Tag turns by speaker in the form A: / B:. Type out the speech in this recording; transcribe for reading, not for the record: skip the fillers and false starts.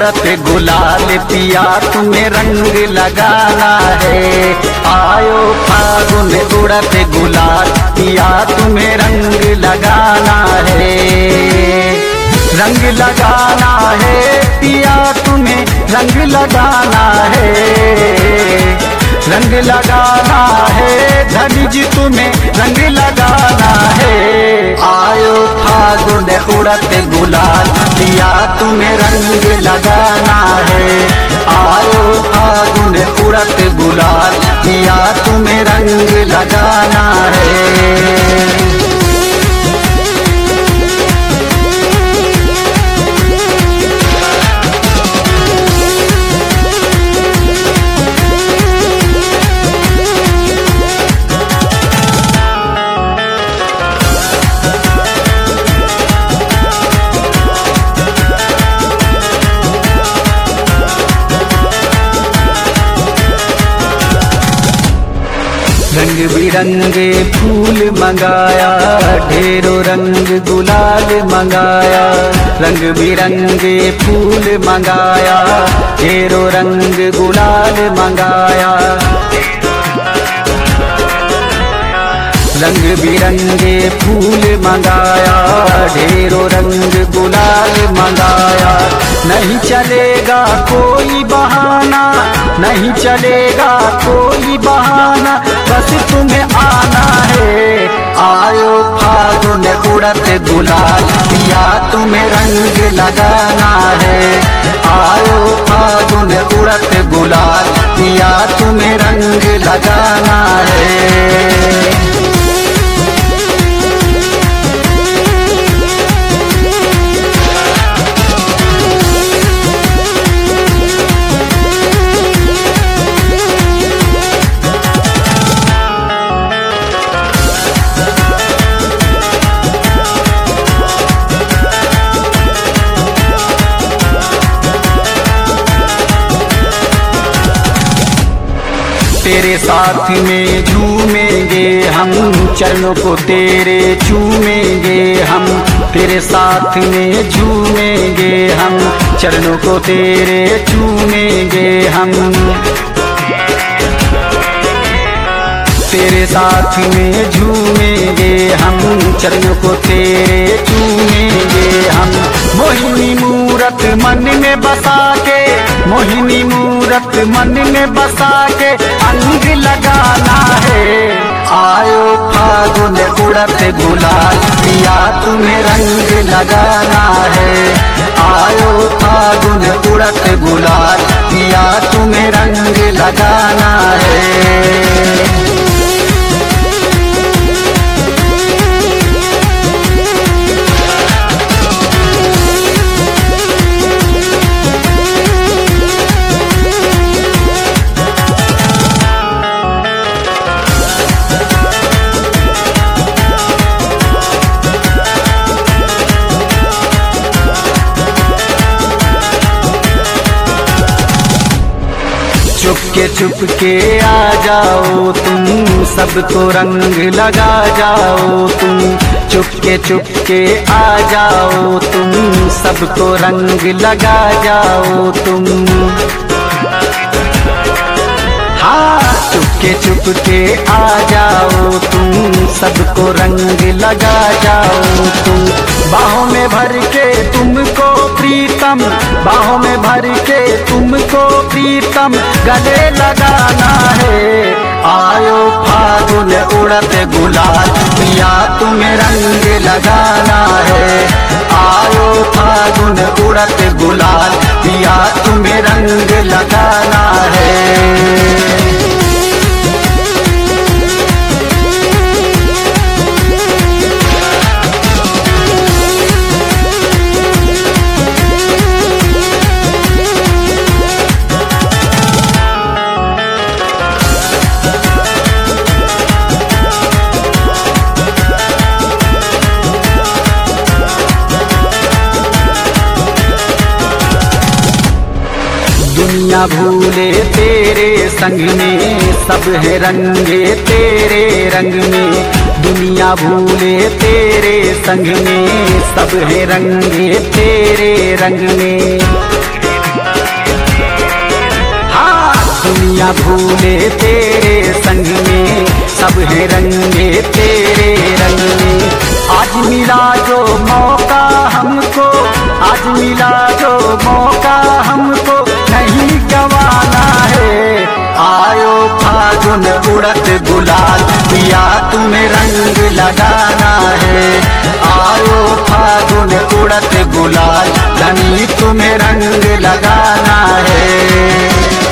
A: उड़त गुलाल पिया तुम्हें रंग लगाना है। आयो फागुन उड़त गुलाल पिया तुम्हें रंग लगाना है। रंग लगाना है पिया तुम्हें रंग लगाना है। रंग लगाना है धनी जी तुम्हें रंग लगाना है। आयो फागुन उड़त गुलाल पिया तुम्हें रंग लगाना है। आयो फागुन उड़त गुलाल पिया तुम्हें रंग लगाना है। रंग बिरंगे फूल मंगाया ढेरों रंग गुलाल मंगाया। रंग बिरंगे फूल मंगाया ढेरों रंग गुलाल मंगाया। रंग बिरंगे फूल मंगाया ढेरों रंग गुलाल मंगाया। नहीं चलेगा कोई बहाना, नहीं चलेगा कोई बहाना, बस तुम्हें आना है। आयो फागुन उड़त गुलाल पिया तुम्हें रंग लगाना है। आयो फागुन उड़त गुलाल पिया तुम्हें रंग लगाना है। तेरे साथ में झूमेंगे हम, चरणों को तेरे चूमेंगे हम। तेरे साथ में झूमेंगे हम, चरणों को तेरे चूमेंगे हम। तेरे साथ में झूमेंगे हम, चरणों को तेरे चूमेंगे हम। मोहिनी मूरत मन में बसा के, मोहिनी मूरत मन में बसा के अंग लगाना है। आयो फागुन उड़त गुलाल पिया तुम्हें रंग लगाना है। आयो फागुन उड़त गुलाल पिया तुम्हें रंग लगाना है। चुपके आ जाओ तुम, सबको रंग लगा जाओ तुम। चुपके आ जाओ तुम, सबको रंग लगा जाओ तुम। हाँ चुपके आ जाओ तुम, सबको रंग लगा जाओ तुम। बाहों में भर के तुमको प्रीतम, बाहों में भर के तुमको प्रीतम गले लगाना है। आयो फागुन उड़त गुलाल पिया तुम्हें रंग लगाना है। आयो फागुन उड़त गुलाल पिया तुम्हें रंग लगाना है। दुनिया भूले तेरे संग में, सब है रंगे तेरे रंग में। दुनिया भूले तेरे संग में, सब है रंगे तेरे रंग में। दुनिया भूले तेरे संग में, सब है रंगे तेरे रंग में। आज मिला जो मौका हमको, आज मिला जो मौका हमको, नहीं गवाना है। आयो फागुन उड़त गुलाल, पिया तुम्हें रंग लगाना है। आयो फागुन उड़त गुलाल, धनी तुम्हें रंग लगाना है।